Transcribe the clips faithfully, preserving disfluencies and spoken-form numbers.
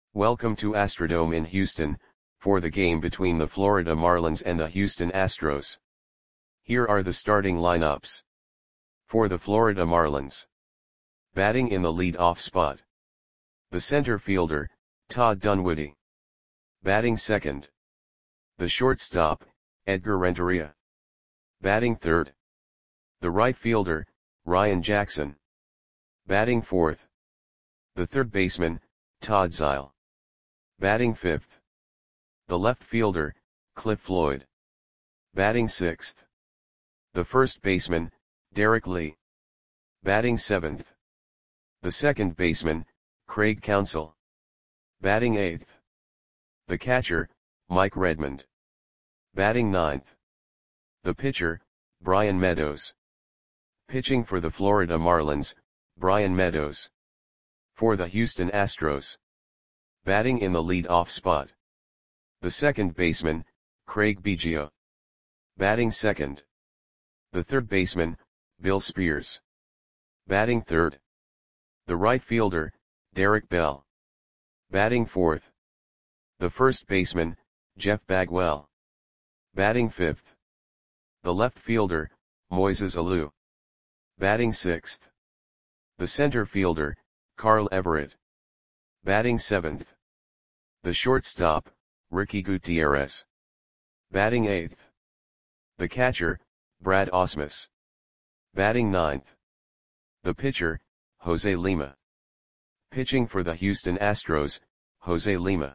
Welcome to Astrodome in Houston, for the game between the Florida Marlins and the Houston Astros. Here are the starting lineups. For the Florida Marlins. Batting in the lead-off spot. The center fielder, Todd Dunwoody. Batting second. The shortstop, Edgar Renteria. Batting third. The right fielder, Ryan Jackson. Batting fourth. The third baseman, Todd Zeile. Batting fifth. The left fielder, Cliff Floyd. Batting sixth. The first baseman, Derek Lee. Batting seventh. The second baseman, Craig Counsell. Batting eighth. The catcher, Mike Redmond. Batting ninth. The pitcher, Brian Meadows. Pitching for the Florida Marlins, Brian Meadows. For the Houston Astros. Batting in the lead-off spot. The second baseman, Craig Biggio. Batting second. The third baseman, Bill Spears. Batting third. The right fielder, Derek Bell. Batting fourth. The first baseman, Jeff Bagwell. Batting fifth. The left fielder, Moises Alou. Batting sixth. The center fielder, Carl Everett. Batting seventh. The shortstop, Ricky Gutierrez. Batting eighth. The catcher, Brad Ausmus. Batting ninth. The pitcher, Jose Lima. Pitching for the Houston Astros, Jose Lima.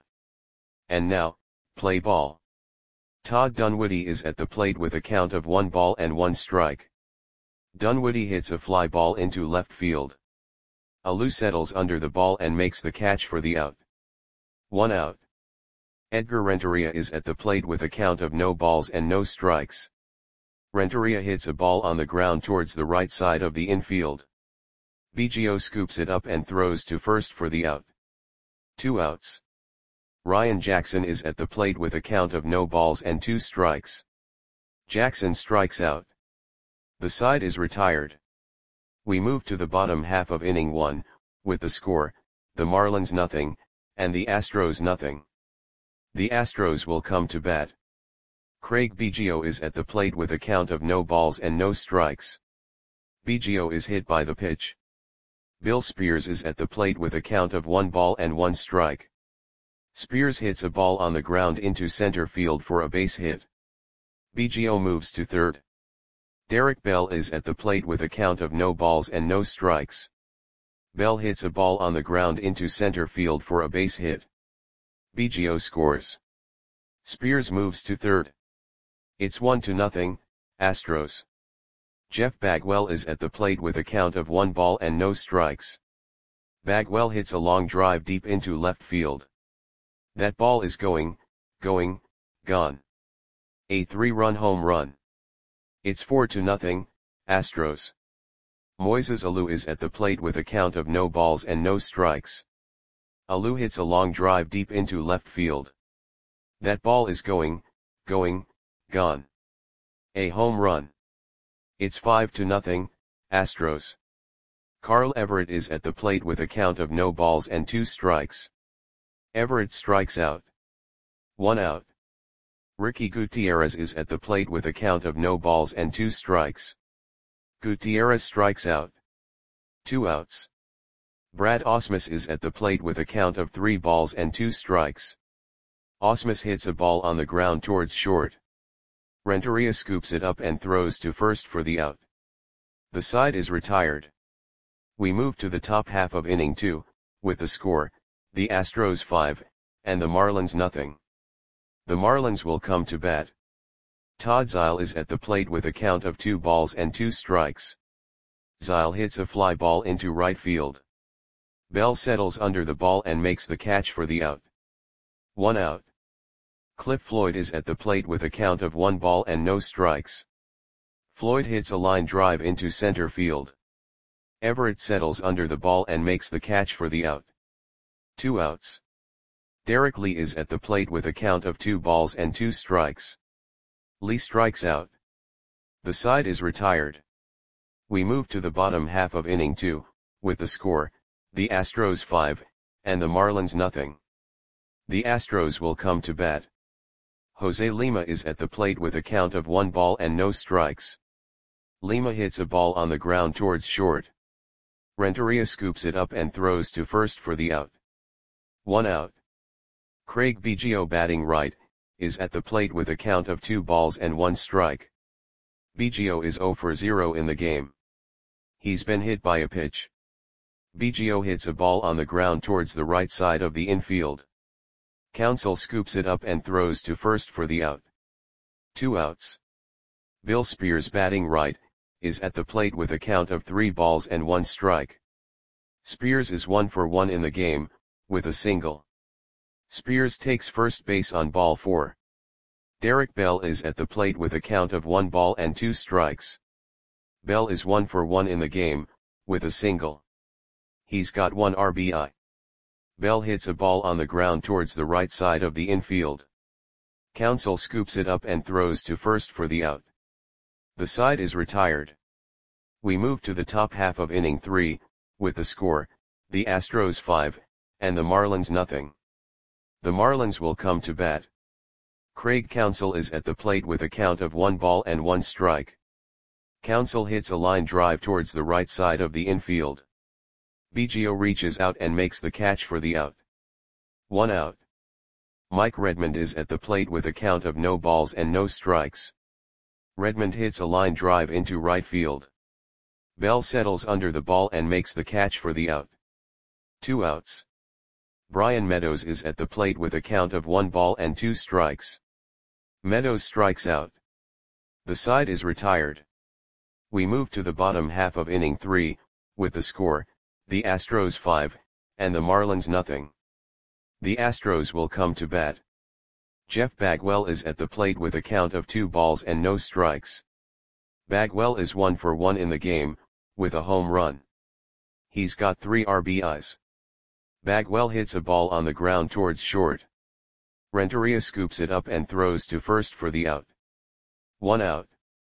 And now, play ball. Todd Dunwoody is at the plate with a count of one ball and one strike. Dunwoody hits a fly ball into left field. Alou settles under the ball and makes the catch for the out. One out. Edgar Renteria is at the plate with a count of no balls and no strikes. Renteria hits a ball on the ground towards the right side of the infield. Biggio scoops it up and throws to first for the out. Two outs. Ryan Jackson is at the plate with a count of no balls and two strikes. Jackson strikes out. The side is retired. We move to the bottom half of inning one, with the score, the Marlins nothing, and the Astros nothing. The Astros will come to bat. Craig Biggio is at the plate with a count of no balls and no strikes. Biggio is hit by the pitch. Bill Spears is at the plate with a count of one ball and one strike. Spears hits a ball on the ground into center field for a base hit. Biggio moves to third. Derek Bell is at the plate with a count of no balls and no strikes. Bell hits a ball on the ground into center field for a base hit. Biggio scores. Spears moves to third. It's one to nothing, Astros. Jeff Bagwell is at the plate with a count of one ball and no strikes. Bagwell hits a long drive deep into left field. That ball is going, going, gone. A three-run home run. It's four to nothing, Astros. Moises Alou is at the plate with a count of no balls and no strikes. Alou hits a long drive deep into left field. That ball is going, going, gone. A home run. It's five to nothing, Astros. Carl Everett is at the plate with a count of no balls and two strikes. Everett strikes out. One out. Ricky Gutierrez is at the plate with a count of no balls and two strikes. Gutierrez strikes out. Two outs. Brad Ausmus is at the plate with a count of three balls and two strikes. Ausmus hits a ball on the ground towards short. Renteria scoops it up and throws to first for the out. The side is retired. We move to the top half of inning two, with the score, the Astros five, and the Marlins nothing. The Marlins will come to bat. Todd Zeile is at the plate with a count of two balls and two strikes. Zeile hits a fly ball into right field. Bell settles under the ball and makes the catch for the out. One out. Cliff Floyd is at the plate with a count of one ball and no strikes. Floyd hits a line drive into center field. Everett settles under the ball and makes the catch for the out. Two outs. Derek Lee is at the plate with a count of two balls and two strikes. Lee strikes out. The side is retired. We move to the bottom half of inning two, with the score, the Astros five, and the Marlins nothing. The Astros will come to bat. Jose Lima is at the plate with a count of one ball and no strikes. Lima hits a ball on the ground towards short. Renteria scoops it up and throws to first for the out. One out. Craig Biggio, batting right, is at the plate with a count of two balls and one strike. Biggio is zero for zero in the game. He's been hit by a pitch. Biggio hits a ball on the ground towards the right side of the infield. Counsell scoops it up and throws to first for the out. Two outs. Bill Spears, batting right, is at the plate with a count of three balls and one strike. Spears is one for one in the game, with a single. Spears takes first base on ball four. Derek Bell is at the plate with a count of one ball and two strikes. Bell is one for one in the game, with a single. He's got one R B I. Bell hits a ball on the ground towards the right side of the infield. Counsell scoops it up and throws to first for the out. The side is retired. We move to the top half of inning three, with the score, the Astros five, and the Marlins nothing. The Marlins will come to bat. Craig Counsell is at the plate with a count of one ball and one strike. Counsell hits a line drive towards the right side of the infield. Biggio reaches out and makes the catch for the out. One out. Mike Redmond is at the plate with a count of no balls and no strikes. Redmond hits a line drive into right field. Bell settles under the ball and makes the catch for the out. Two outs. Brian Meadows is at the plate with a count of one ball and two strikes. Meadows strikes out. The side is retired. We move to the bottom half of inning three, with the score, the Astros five, and the Marlins nothing. The Astros will come to bat. Jeff Bagwell is at the plate with a count of two balls and no strikes. Bagwell is one for one in the game, with a home run. He's got three R B Is. Bagwell hits a ball on the ground towards short. Renteria scoops it up and throws to first for the out. One out.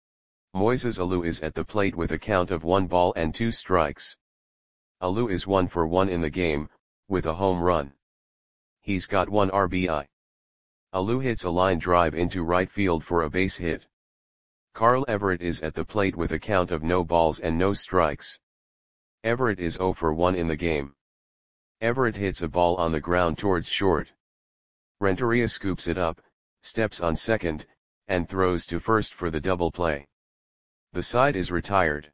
Moises Alou is at the plate with a count of one ball and two strikes. Alou is one for one in the game, with a home run. He's got one R B I. Alou hits a line drive into right field for a base hit. Carl Everett is at the plate with a count of no balls and no strikes. Everett is zero for one in the game. Everett hits a ball on the ground towards short. Renteria scoops it up, steps on second, and throws to first for the double play. The side is retired.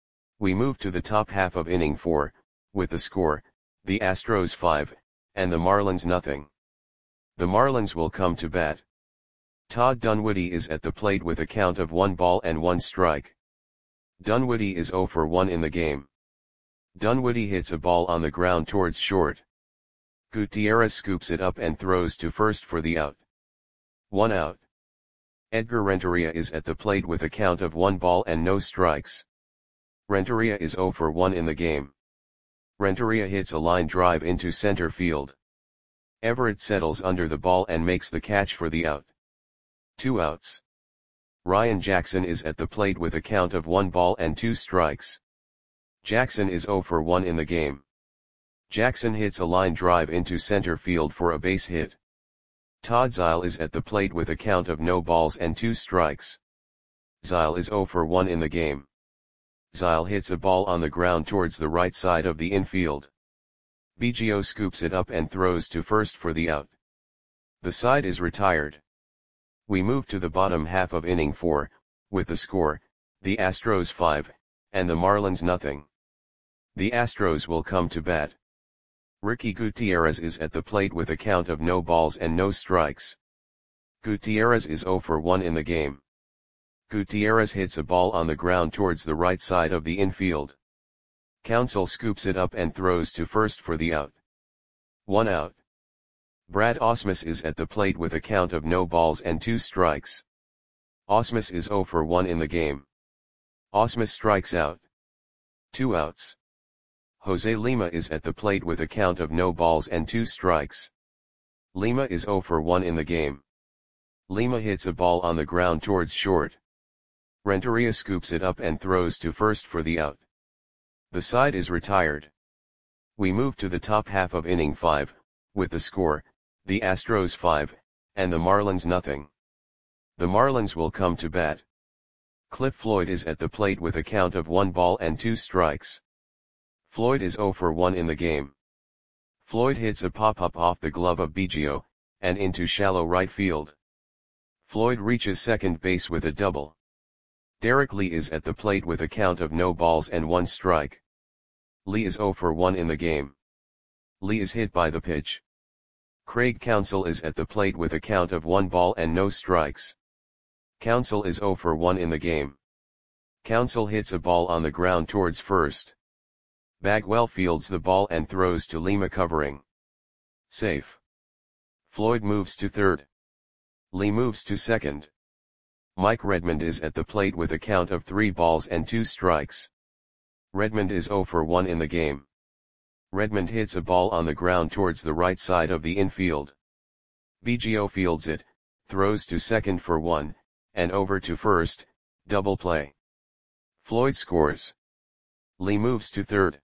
We move to the top half of inning four, with the score, the Astros five, and the Marlins nothing. The Marlins will come to bat. Todd Dunwoody is at the plate with a count of one ball and one strike. Dunwoody is zero for one in the game. Dunwoody hits a ball on the ground towards short. Gutierrez scoops it up and throws to first for the out. One out. Edgar Renteria is at the plate with a count of one ball and no strikes. Renteria is zero for one in the game. Renteria hits a line drive into center field. Everett settles under the ball and makes the catch for the out. Two outs. Ryan Jackson is at the plate with a count of one ball and two strikes. Jackson is zero for one in the game. Jackson hits a line drive into center field for a base hit. Todd Zeile is at the plate with a count of no balls and two strikes. Zeile is zero for one in the game. Zeile hits a ball on the ground towards the right side of the infield. Biggio scoops it up and throws to first for the out. The side is retired. We move to the bottom half of inning four, with the score, the Astros five, and the Marlins nothing. The Astros will come to bat. Ricky Gutierrez is at the plate with a count of no balls and no strikes. Gutierrez is zero for one in the game. Gutierrez hits a ball on the ground towards the right side of the infield. Counsell scoops it up and throws to first for the out. One out. Brad Ausmus is at the plate with a count of no balls and two strikes. Ausmus is zero for one in the game. Ausmus strikes out. Two outs. Jose Lima is at the plate with a count of no balls and two strikes. Lima is zero for one in the game. Lima hits a ball on the ground towards short. Renteria scoops it up and throws to first for the out. The side is retired. We move to the top half of inning five, with the score, the Astros five, and the Marlins nothing. The Marlins will come to bat. Cliff Floyd is at the plate with a count of one ball and two strikes. Floyd is zero for one in the game. Floyd hits a pop-up off the glove of Biggio, and into shallow right field. Floyd reaches second base with a double. Derek Lee is at the plate with a count of no balls and one strike. Lee is zero for one in the game. Lee is hit by the pitch. Craig Counsell is at the plate with a count of one ball and no strikes. Counsell is zero for one in the game. Counsell hits a ball on the ground towards first. Bagwell fields the ball and throws to Lima covering. Safe. Floyd moves to third. Lee moves to second. Mike Redmond is at the plate with a count of three balls and two strikes. Redmond is zero for one in the game. Redmond hits a ball on the ground towards the right side of the infield. Biggio fields it, throws to second for one, and over to first, double play. Floyd scores. Lee moves to third.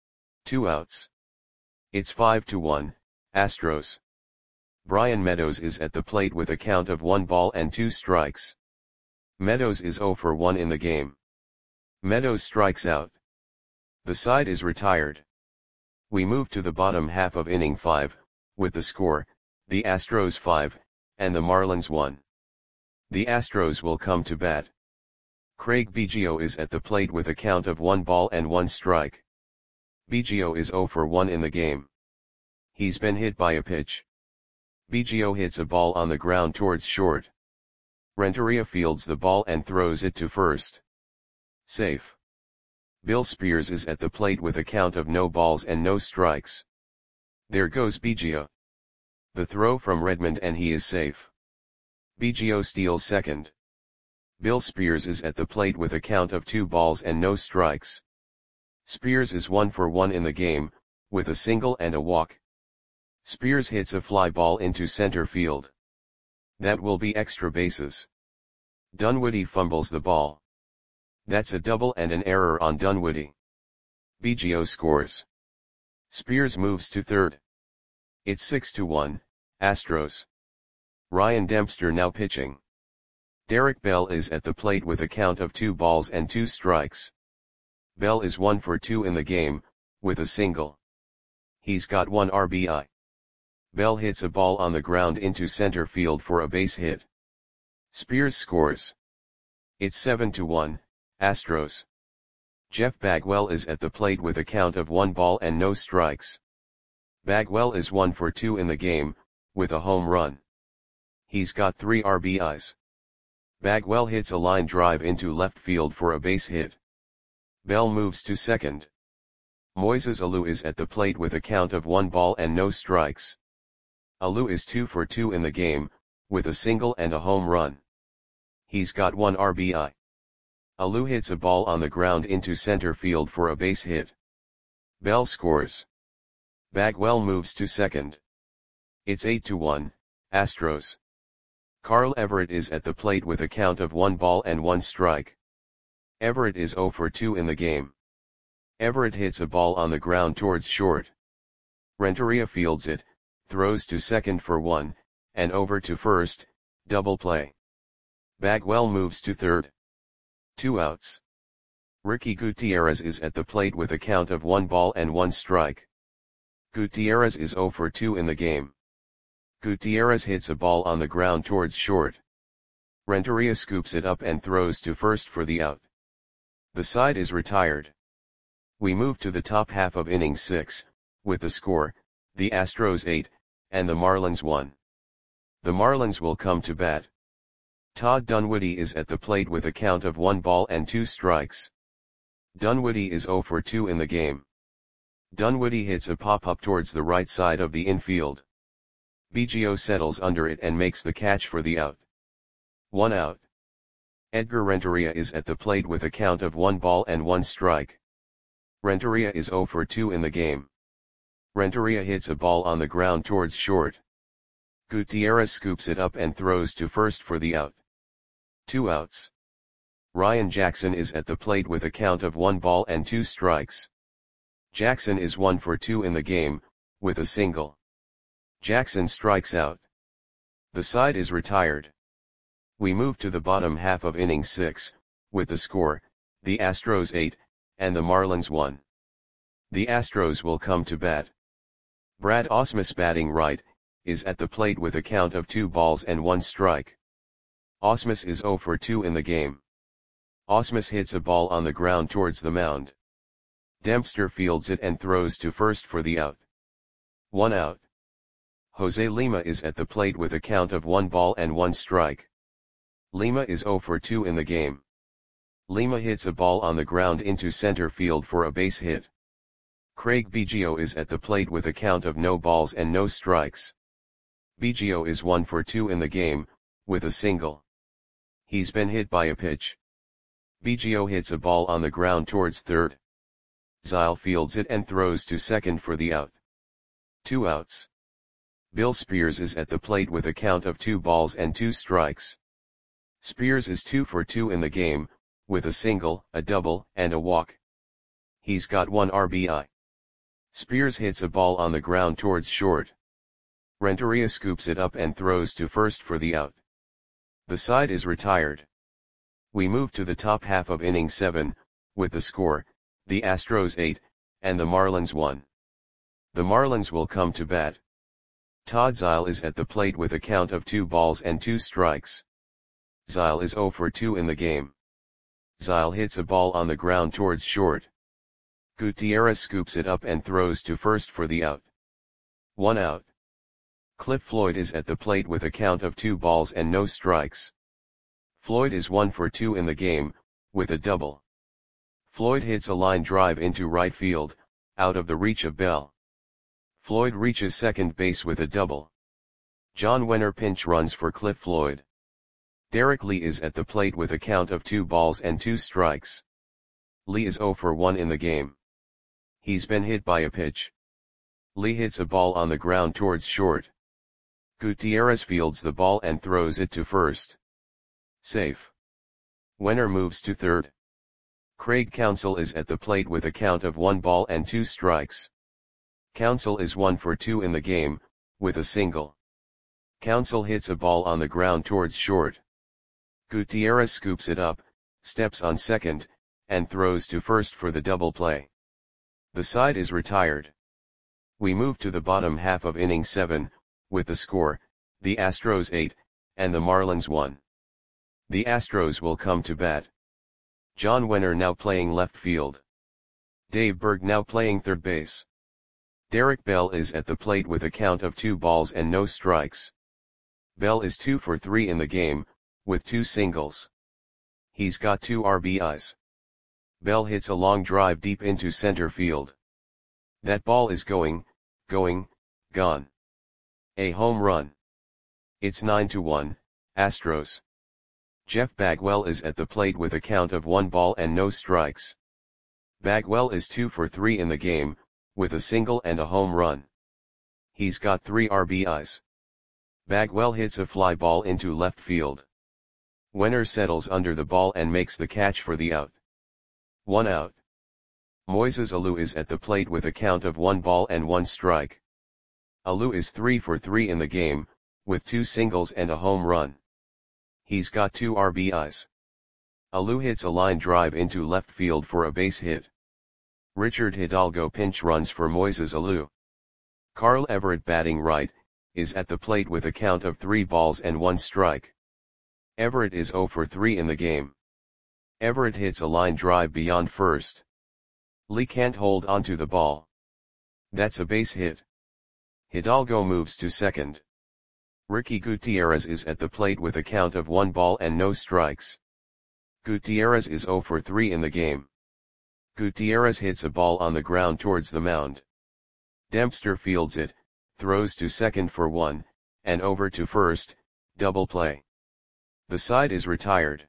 Two outs. It's five to one, Astros. Brian Meadows is at the plate with a count of one ball and two strikes. Meadows is zero for one in the game. Meadows strikes out. The side is retired. We move to the bottom half of inning five, with the score, the Astros five, and the Marlins one. The Astros will come to bat. Craig Biggio is at the plate with a count of one ball and one strike. Biggio is zero for one in the game. He's been hit by a pitch. Biggio hits a ball on the ground towards short. Renteria fields the ball and throws it to first. Safe. Bill Spears is at the plate with a count of no balls and no strikes. There goes Biggio. The throw from Redmond and he is safe. Biggio steals second. Bill Spears is at the plate with a count of two balls and no strikes. Spears is one for one in the game, with a single and a walk. Spears hits a fly ball into center field. That will be extra bases. Dunwoody fumbles the ball. That's a double and an error on Dunwoody. Biggio scores. Spears moves to third. It's six to one, Astros. Ryan Dempster now pitching. Derek Bell is at the plate with a count of two balls and two strikes. Bell is one for two in the game, with a single. He's got one R B I. Bell hits a ball on the ground into center field for a base hit. Spears scores. It's seven to one, Astros. Jeff Bagwell is at the plate with a count of one ball and no strikes. Bagwell is one for two in the game, with a home run. He's got three R B Is. Bagwell hits a line drive into left field for a base hit. Bell moves to second. Moises Alou is at the plate with a count of one ball and no strikes. Alou is two for two in the game, with a single and a home run. He's got one R B I. Alou hits a ball on the ground into center field for a base hit. Bell scores. Bagwell moves to second. It's eight to one, Astros. Carl Everett is at the plate with a count of one ball and one strike. Everett is zero for two in the game. Everett hits a ball on the ground towards short. Renteria fields it, throws to second for one, and over to first, double play. Bagwell moves to third. Two outs. Ricky Gutierrez is at the plate with a count of one ball and one strike. Gutierrez is zero for two in the game. Gutierrez hits a ball on the ground towards short. Renteria scoops it up and throws to first for the out. The side is retired. We move to the top half of inning six, with the score, the Astros eight, and the Marlins one. The Marlins will come to bat. Todd Dunwoody is at the plate with a count of one ball and two strikes. Dunwoody is zero for two in the game. Dunwoody hits a pop-up towards the right side of the infield. Biggio settles under it and makes the catch for the out. One out. Edgar Renteria is at the plate with a count of one ball and one strike. Renteria is zero for two in the game. Renteria hits a ball on the ground towards short. Gutierrez scoops it up and throws to first for the out. Two outs. Ryan Jackson is at the plate with a count of one ball and two strikes. Jackson is one for two in the game, with a single. Jackson strikes out. The side is retired. We move to the bottom half of inning six, with the score, the Astros eight, and the Marlins one. The Astros will come to bat. Brad Ausmus, batting right, is at the plate with a count of two balls and one strike. Ausmus is oh for two in the game. Ausmus hits a ball on the ground towards the mound. Dempster fields it and throws to first for the out. One out. Jose Lima is at the plate with a count of one ball and one strike. Lima is oh for two in the game. Lima hits a ball on the ground into center field for a base hit. Craig Biggio is at the plate with a count of no balls and no strikes. Biggio is one for two in the game, with a single. He's been hit by a pitch. Biggio hits a ball on the ground towards third. Zile fields it and throws to second for the out. Two outs. Bill Spears is at the plate with a count of two balls and two strikes. Spears is two for two in the game, with a single, a double, and a walk. He's got one R B I. Spears hits a ball on the ground towards short. Renteria scoops it up and throws to first for the out. The side is retired. We move to the top half of inning seven, with the score, the Astros eight, and the Marlins one. The Marlins will come to bat. Todd Zile is at the plate with a count of two balls and two strikes. Zile is oh for two in the game. Zile hits a ball on the ground towards short. Gutierrez scoops it up and throws to first for the out. One out. Cliff Floyd is at the plate with a count of two balls and no strikes. Floyd is one for two in the game, with a double. Floyd hits a line drive into right field, out of the reach of Bell. Floyd reaches second base with a double. John Wenner pinch runs for Cliff Floyd. Derek Lee is at the plate with a count of two balls and two strikes. Lee is oh for one in the game. He's been hit by a pitch. Lee hits a ball on the ground towards short. Gutierrez fields the ball and throws it to first. Safe. Wenner moves to third. Craig Counsell is at the plate with a count of one ball and two strikes. Counsell is one for two in the game, with a single. Counsell hits a ball on the ground towards short. Gutierrez scoops it up, steps on second, and throws to first for the double play. The side is retired. We move to the bottom half of inning seven, with the score, the Astros eight, and the Marlins one. The Astros will come to bat. John Wenner now playing left field. Dave Berg now playing third base. Derek Bell is at the plate with a count of two balls and no strikes. Bell is two for three in the game, with two singles. He's got two R B Is. Bell hits a long drive deep into center field. That ball is going, going, gone. A home run. It's nine to one, Astros. Jeff Bagwell is at the plate with a count of one ball and no strikes. Bagwell is two for three in the game, with a single and a home run. He's got three R B Is. Bagwell hits a fly ball into left field. Wenner settles under the ball and makes the catch for the out. One out. Moises Alou is at the plate with a count of one ball and one strike. Alou is three for three in the game, with two singles and a home run. He's got two R B Is. Alou hits a line drive into left field for a base hit. Richard Hidalgo pinch runs for Moises Alou. Carl Everett, batting right, is at the plate with a count of three balls and one strike. Everett is oh for three in the game. Everett hits a line drive beyond first. Lee can't hold onto the ball. That's a base hit. Hidalgo moves to second. Ricky Gutierrez is at the plate with a count of one ball and no strikes. Gutierrez is oh for three in the game. Gutierrez hits a ball on the ground towards the mound. Dempster fields it, throws to second for one, and over to first, double play. The side is retired.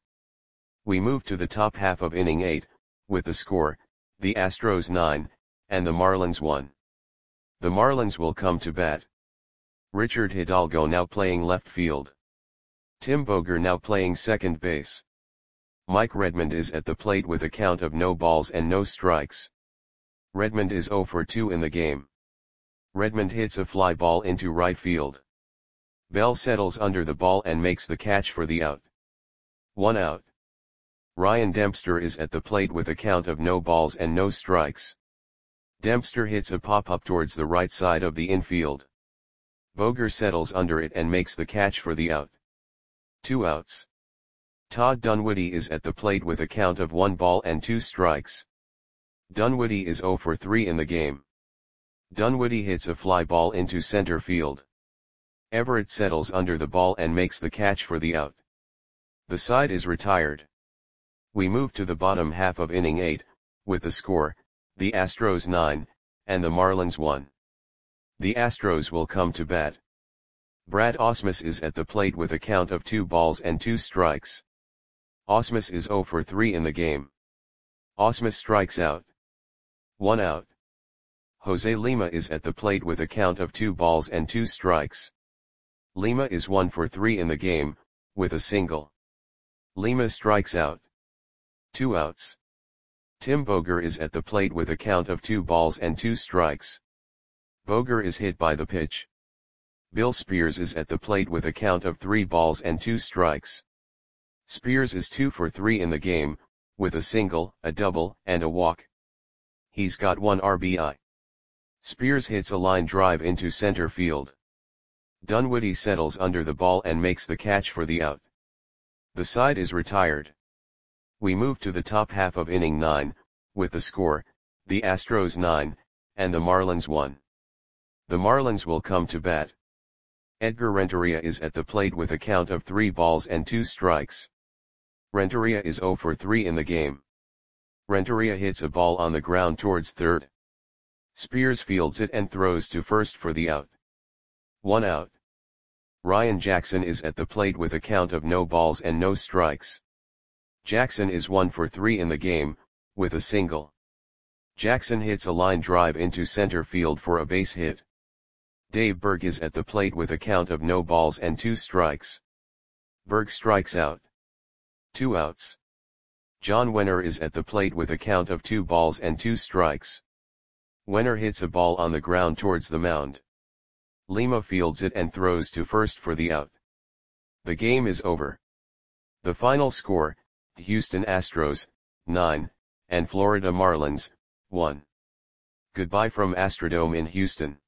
We move to the top half of inning eight, with the score, the Astros nine, and the Marlins one. The Marlins will come to bat. Richard Hidalgo now playing left field. Tim Boger now playing second base. Mike Redmond is at the plate with a count of no balls and no strikes. Redmond is oh for two in the game. Redmond hits a fly ball into right field. Bell settles under the ball and makes the catch for the out. One out. Ryan Dempster is at the plate with a count of no balls and no strikes. Dempster hits a pop-up towards the right side of the infield. Boger settles under it and makes the catch for the out. Two outs. Todd Dunwoody is at the plate with a count of one ball and two strikes. Dunwoody is zero for three in the game. Dunwoody hits a fly ball into center field. Everett settles under the ball and makes the catch for the out. The side is retired. We move to the bottom half of inning eight, with the score, the Astros nine, and the Marlins one. The Astros will come to bat. Brad Ausmus is at the plate with a count of two balls and two strikes. Ausmus is zero for three in the game. Ausmus strikes out. One out. Jose Lima is at the plate with a count of two balls and two strikes. Lima is one for three in the game, with a single. Lima strikes out. Two outs. Tim Boger is at the plate with a count of two balls and two strikes. Boger is hit by the pitch. Bill Spears is at the plate with a count of three balls and two strikes. Spears is two for three in the game, with a single, a double, and a walk. He's got one R B I. Spears hits a line drive into center field. Dunwoody settles under the ball and makes the catch for the out. The side is retired. We move to the top half of inning nine, with the score, the Astros nine, and the Marlins one. The Marlins will come to bat. Edgar Renteria is at the plate with a count of three balls and two strikes. Renteria is zero for three in the game. Renteria hits a ball on the ground towards third. Spears fields it and throws to first for the out. One out. Ryan Jackson is at the plate with a count of no balls and no strikes. Jackson is one for three in the game, with a single. Jackson hits a line drive into center field for a base hit. Dave Berg is at the plate with a count of no balls and two strikes. Berg strikes out. Two outs. John Wenner is at the plate with a count of two balls and two strikes. Wenner hits a ball on the ground towards the mound. Lima fields it and throws to first for the out. The game is over. The final score, Houston Astros, nine, and Florida Marlins, one. Goodbye from Astrodome in Houston.